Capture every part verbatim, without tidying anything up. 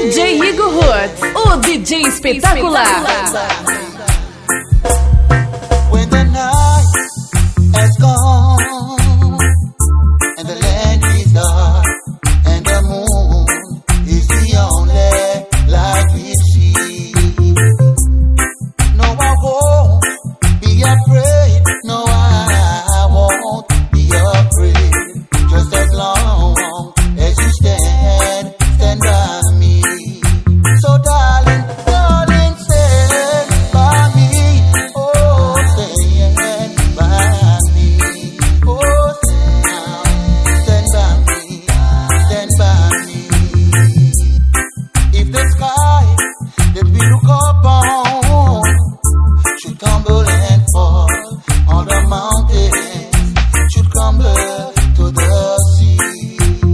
D J Igor Roots, o D J espetacular. When the night has gone and the land is dark and the moon is the only light we see, no, I won't be afraid. No, I won't be afraid. Just as long as you stand, stand by me. So darling, darling, stand by me. Oh, stand by me. Oh, stand, stand by me. Stand by me. If the sky that we look upon should tumble and fall on the mountains, should crumble to the sea,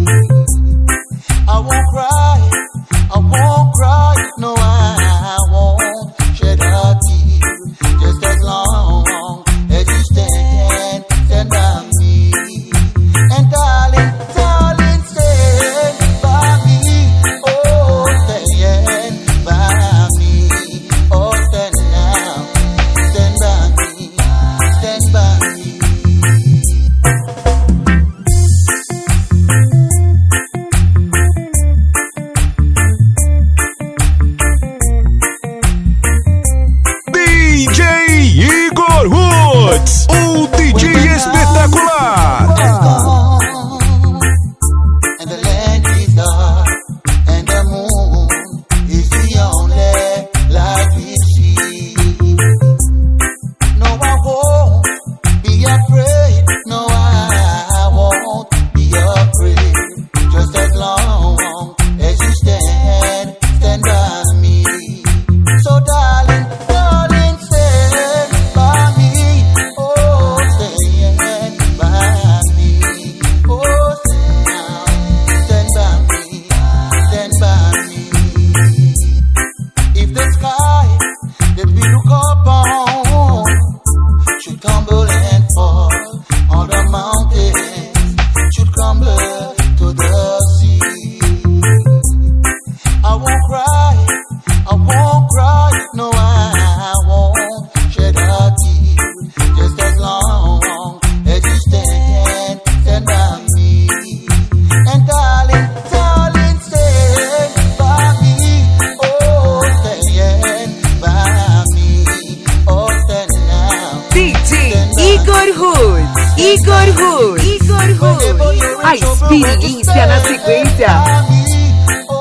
I won't cry, I won't cry, no, I won't shed a tear. Just as long as you stand, stand by me. And darling, darling, stand by me. Oh, stand by me. Oh, stand now, stand by me, stand by me. D J Igor Roots, o D J espetacular. Has gone, and the land is dark, and the moon is the only light we see. No, I won't be afraid. No, I won't be afraid. Just as long as you stand, stand by me. So darling, darling, stand by me. Oh, stand by me. Oh, stand, stand by me. Stand by me. If the sky that we look upon should tumble and fall on the mountains, should crumble to the sea, I won't cry, I won't cry, no, I won't shed a tear. Just as long as you stand, stand by me. And darling, darling, stand by me. Oh, stand by me. Oh, stand now. D J Igor Roots, Igor Roots, Igor Roots. A experiência na sequência.